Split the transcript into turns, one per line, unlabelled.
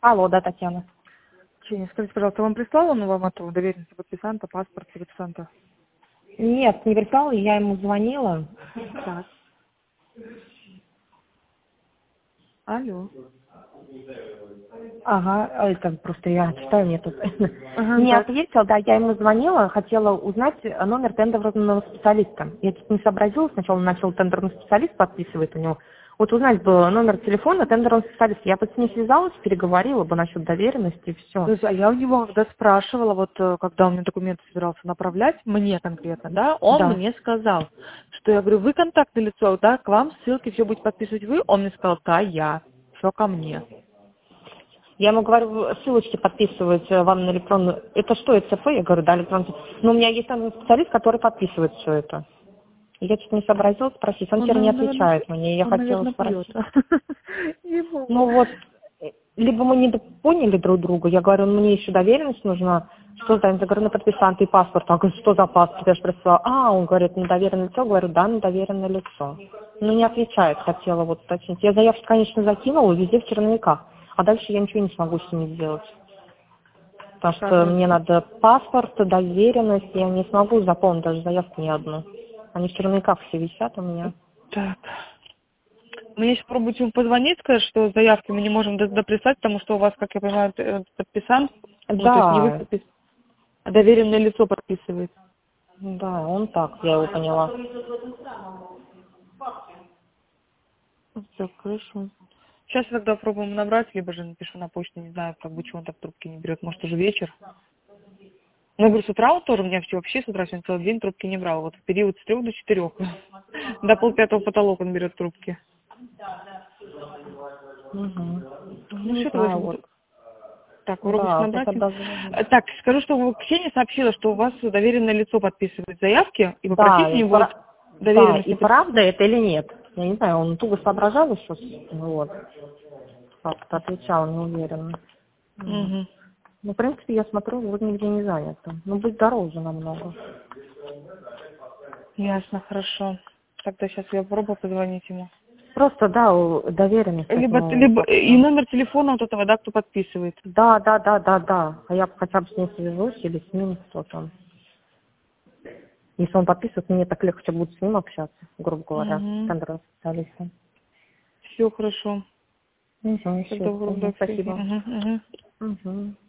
Алло, да, Татьяна.
Ксения, скажите, пожалуйста, вам прислал он вам эту доверенность подписанта, паспорт подписанта?
Нет, не прислал, я ему звонила.
Так. Алло.
Ага, это просто я читаю, мне тут
Ага,
не
так.
ответил, да, я ему звонила, хотела узнать номер тендерного специалиста. Я тут не сообразила, сначала начал тендерный специалист подписывать у него. Вот узнать бы номер телефона тендерного специалиста. Я бы с ней связалась, переговорила бы насчет доверенности и все.
То есть, а я у него когда спрашивала, вот когда он мне документы собирался направлять, мне конкретно, да, он
Да.
мне сказал, что я говорю, вы контактное лицо, да, к вам ссылки все будете подписывать вы, он мне сказал, да, я, все ко мне.
Я ему говорю, ссылочки подписывать вам на электронную. Это что, ЭЦП? Я говорю, да, электронный. Но у меня есть там специалист, который подписывает все это. Я что-то не сообразила спросить. Он
Он,
теперь не
наверное,
отвечает мне. Я хотела
пьет.
спросить.
Не могу.
Ну вот, либо мы не поняли друг друга. Я говорю, мне еще доверенность нужна. Что за договорный подписант и паспорт? Он говорит, что за паспорт? Я же прислала. Он говорит, на доверенное лицо. Говорю, да, на доверенное лицо. Ну не отвечает, хотела вот уточнить. Я заявку, конечно, закинула, везде в черновиках. А дальше я ничего не смогу с ними сделать. Потому
Так,
что мне надо паспорт, доверенность, я не смогу заполнить даже заявку ни одну. Они в черновиках все висят у меня.
так. Мне еще пробуйте ему позвонить, сказать, что заявки мы не можем дописать, потому что у вас, как я понимаю, подписант, ну, то есть не вы
Да,
подписываете, а доверенное лицо подписывает.
да, он так, я его поняла.
Все, хорошо. Сейчас тогда пробуем набрать, либо же напишу на почту, не знаю, как бы чего он так трубки не берет, может уже вечер. Ну, я говорю, с утра вот тоже у меня все вообще с утра сегодня целый день трубки не брал. Вот в период с 3 до 4. До 4:30 потолок он берет трубки.
Угу.
Ну,
Не
что тогда
знаю,
сейчас
вот.
буду... Так, пробую
Да,
набрать
это
им.
даже...
Так, скажу, что Ксения сообщила, что у вас доверенное лицо подписывает заявки, и
Да,
попросить у него
и
доверенности.
правда это или нет? Я не знаю, он туго соображал еще, вот, как-то отвечал неуверенно. Вот.
Угу.
Ну, в принципе, я смотрю, вот нигде не занято. Ну, будет дороже намного.
Ясно, хорошо. Тогда сейчас я попробую позвонить ему.
Просто, да, доверенность от
Либо,
него
либо и
как-то.
номер телефона вот этого, да, кто подписывает.
Да. А я хотя бы с ним свяжусь или с ним, кто там. Если он подписывает, мне так легче будет с ним общаться, грубо говоря, с
Угу.
тендерным специалистом.
Все хорошо.
Угу,
Тогда попробую,
все,
да, Ксения.
спасибо.
Угу, угу.
Угу.